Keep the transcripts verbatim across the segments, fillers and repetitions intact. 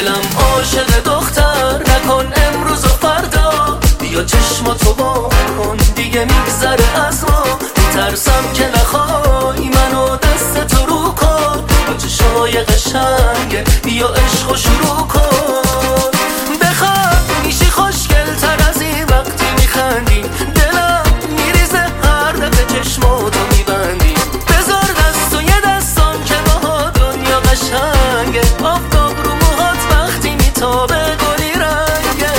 دلم عاشق دختر، نکن امروز و فردا، بیا چشماتو با کن دیگه میگذره از ما. میترسم که نخوای منو دست تو رو کن، با چشای قشنگه بیا عشقو شروع کن. بخواب میشی خوشگل تر از این وقتی میخندی، دلم میریزه هر دفعه چشماتو میبندی. بذار دست و یه دستان که با دنیا قشنگه، آفتاب رو موهات وقتی میتابه گلی رنگه.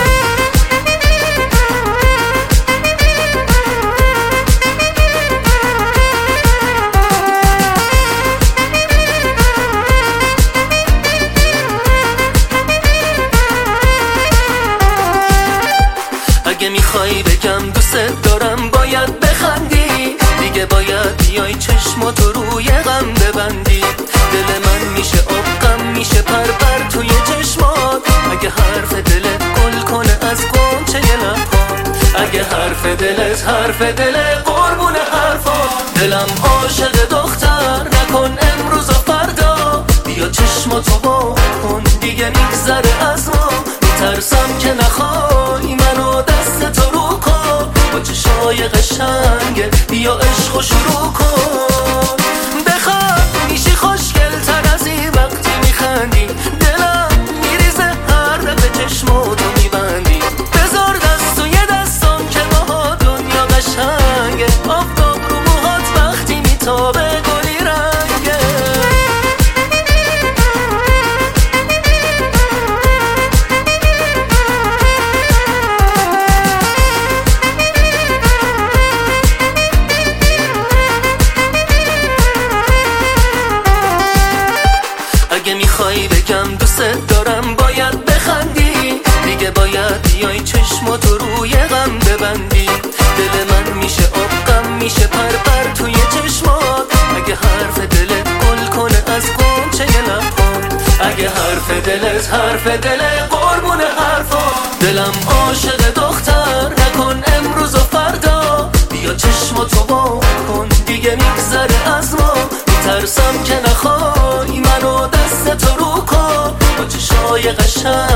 اگه میخوای بگم دوست دارم باید بخندی، دیگه باید بیای چشماتو روی غم ببندی. دل من میشه آب غم میشه پر پر توی چشمات، اگه حرف دلت گل کنه از غنچه لبات، اگه حرف دلت حرف دل قربون حرفات. دلم عاشق دختر، نکن امروز و فردا، بیا چشماتو با کن دیگه میگذره از ما. میترسم که نخوای منو دست تو رو کن، با چشای قشنگه بیا عشقو شروع کن. بخواب میشی خوشگل تر از این وقتی میخندی، دلم میریزه هر دفعه چشماتو میبندی. بذار دست و یه دستان که با دنیا قشنگه، آفتاب رو موهات وقتی میتابه گلی رنگه. اگه میخوای بگم دوست دارم باید بخندی، دیگه باید بیای چشماتو روی غم ببندی. دل من میشه آب غم میشه پر پر توی چشمات، اگه حرف دلت گل کنه از غنچه لبات، اگه حرف دلت حرف دل قربون حرفات. دلم عاشق دختر، نکن امروز و فردا، بیا چشماتو با کن دیگه میگذره از ما. میترسم که نخوای منو دست تو رو کن، با چشای قشنگ